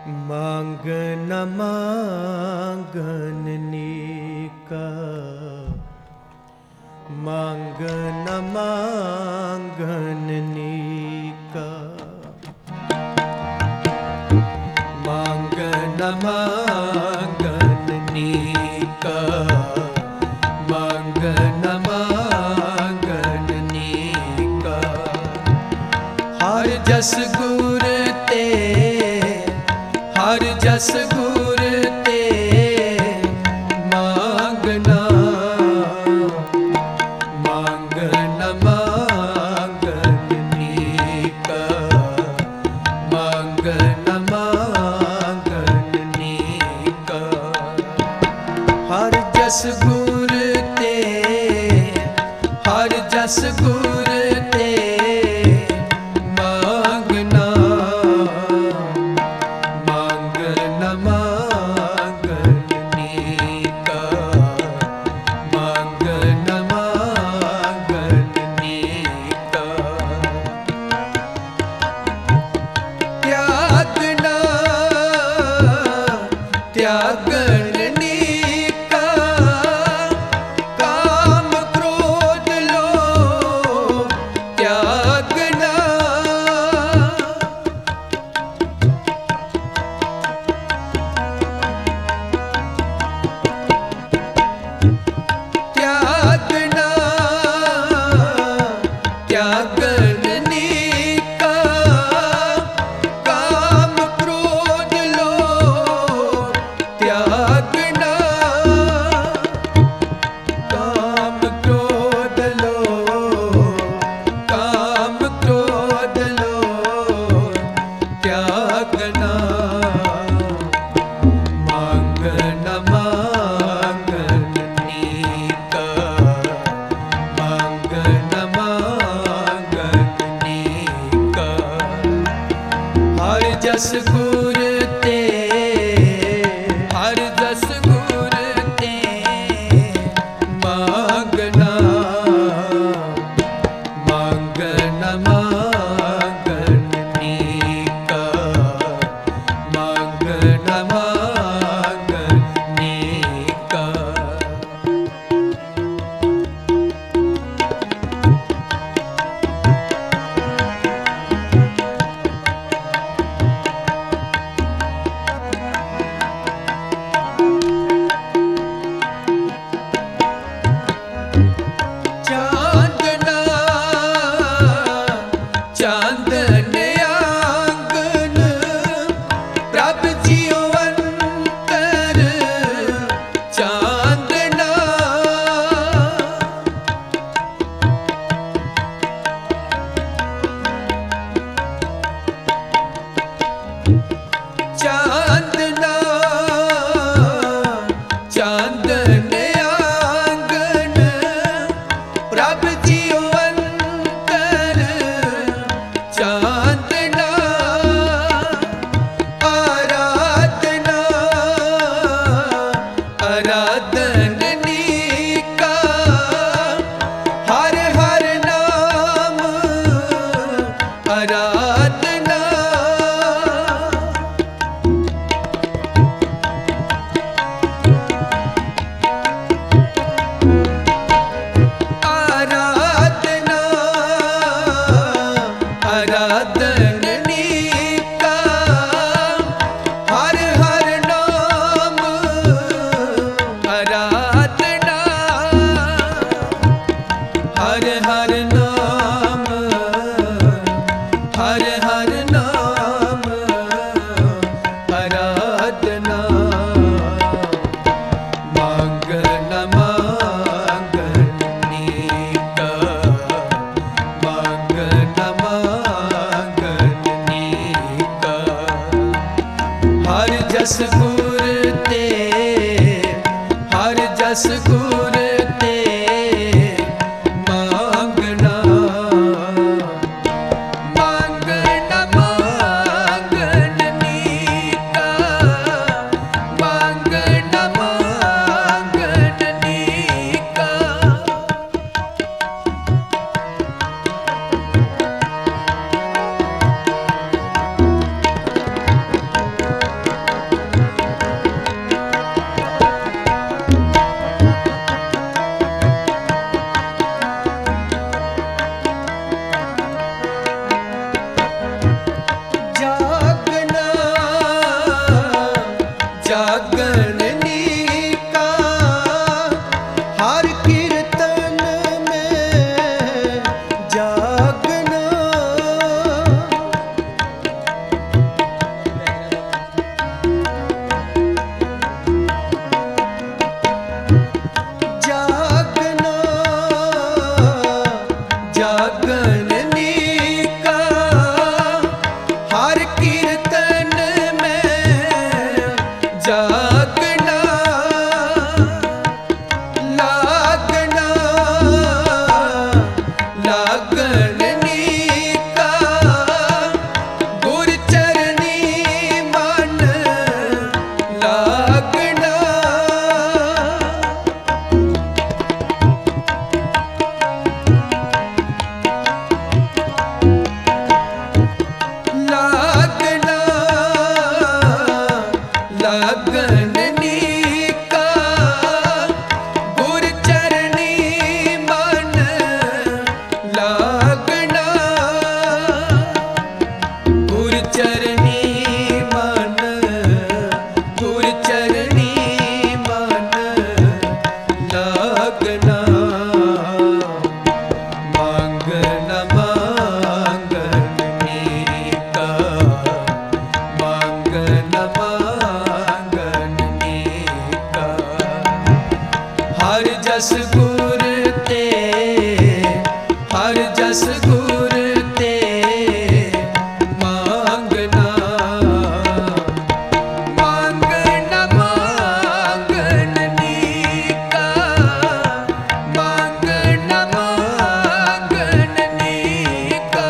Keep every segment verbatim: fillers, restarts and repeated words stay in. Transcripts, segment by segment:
मांग न मांगननी का, मांग न मांगननी का, मांग न मांगननी का, मांग न मांगननी का। हर जस गुर ते, हर जस गुर ते मांगना, मांग न मांगननी का, मांग न मांगननी का। हर जस गुर ते, हर जस गुर ते मांगना, मांग न मांगननी का, मांग न मांगननी का। त्यागना, त्यागननी का, काम क्रोध लोभ त्यागना। त्यागना, त्यागननी का, काम क्रोध लोभ त्यागना। काम क्रोध लोभ, काम क्रोध लोभ त्यागना। मांग न मांगननी का, मांग न मांगननी का। हर जस गुर ते, हर जस गुर ते मांगना, मांग न मांगननी का, मांग न मांगननी का। ਲਾਗਣ ਨੀਕਾ ਹਰ ਕੀਰਤਨ ਮੈਂ ਜਾਗਣਾ ਲਾਗਣਾ ਲਾਗਣ ਨੀਕਾ ਗੁਰ ਚਰਨੀ ਮਨ ਲਾਗਣਾ ਲਾਗਣਾ ਲਾਗਣ ਨੀਕਾ ਗੁਰ ਚਰਨੀ ਮਨ ਲਾਗਣਾ ਗੁਰ ਚਰਨੀ ਮਨ ਗੁਰ ਚਰਨੀ ਮਨ ਲਾਗਣਾ ਮੰਗਣ ਮੰਗਣ ਨੀਕਾ ਮੰਗਣ ਮੰਗਣ ਨੀਕਾ ਹਰ ਜਸ ਗੁਰ ਤੇ ਹਰ ਜਸ ਗੁਰ ਤੇ ਮੰਗਣਾ ਮੰਗਣ ਮੰਗਣ ਨੀਕਾ ਮੰਗਣ ਮੰਗਣ ਨੀਕਾ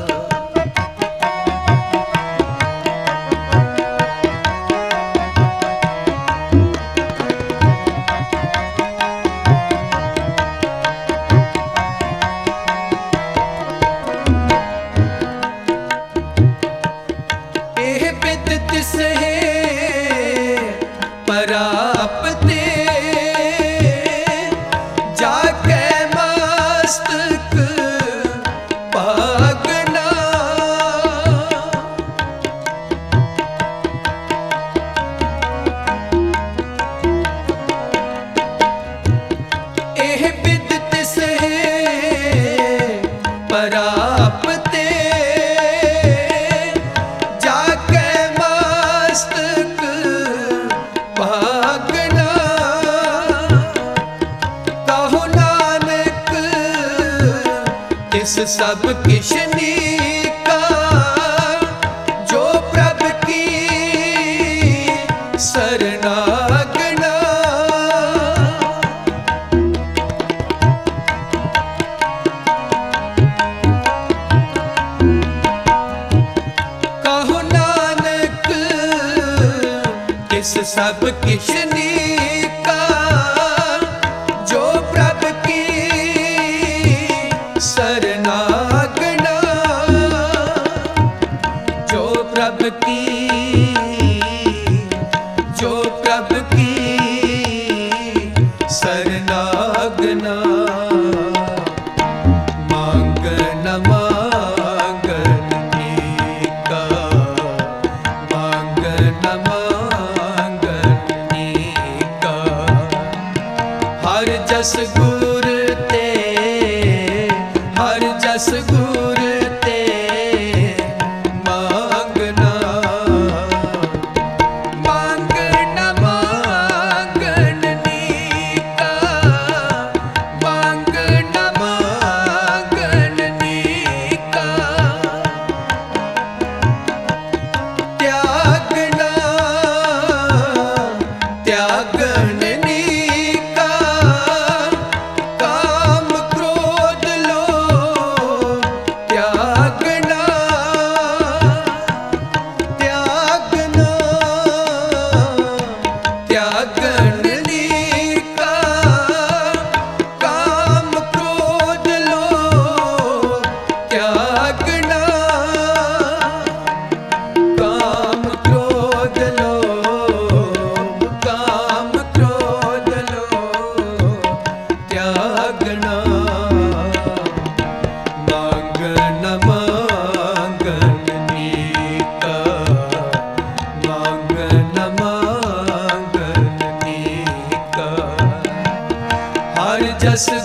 ਇਹ ਬਿਦ ਤਿਸ ਹੈ ਪਰਾਪਤੇ ਜਾ ਕੇ ਮਸਤਕ ਭਾਗਨਾ ਇਹ ਬਿਦ ਤਿਸ ਹੈ ਪਰਾਪਤੇ ਜਾ ਕੇ ਮਸਤਕ ਭਾਗਨਾ ਕਹੋ ਨਾਨਕ ਤਿਸ ਸਭ ਕਿਛ ਨੀਕਾ ਜੋ ਪ੍ਰਭ ਕੀ ਸਰਨਾਗਨਾ ਕਹੋ ਨਾਨਕ ਤਿਸ ਸਭ ਕਿਛ ਨੀਕਾ ਜੋ ਪ੍ਰਭ ਕੀ ਸਰਨਾਗਨਾ ਜੋ ਪ੍ਰਭ ਕੀ ਜੋ ਪ੍ਰਭ ਕੀ ਸਰਨਾਗਨਾ ਮੰਗਣ ਮੰਗਣ ਨੀਕਾ ਮੰਗਣ ਮੰਗਣ ਨੀਕਾ ਹਰ ਜਸ ਗੁਰ ਤੇ ਹਰ ਜਸ ਗੁਰ ਤੇ ਮੰਗਣਾ ਮੰਗਣ ਮੰਗਣ ਨੀਕਾ ਮੰਗਣ ਮੰਗਣ ਨੀਕਾ ਤਿਆਗਣਾ ਤਿਆਗਣ ਨੀਕਾ ਕਾਮ ਕ੍ਰੋਧ ਲੋਭ ਤਿਆਗਣਾ ਤਿਆਗਣਾ ਤਿਆਗਣ ਨੀਕਾ ਕਾਮ ਕ੍ਰੋਧ ਲੋਭ ਤਿਆਗਣਾ ਕਾਮ ਕ੍ਰੋਧ ਲੋਭ ਕਾਮ ਕ੍ਰੋਧ ਲੋਭ ਤਿਆਗਣਾ ਮੰਗਣ ਮੰਗਣ ਨੀਕਾ ਮੰਗਣ ਮੰਗਣ ਨੀਕਾ ਹਰ ਜਸ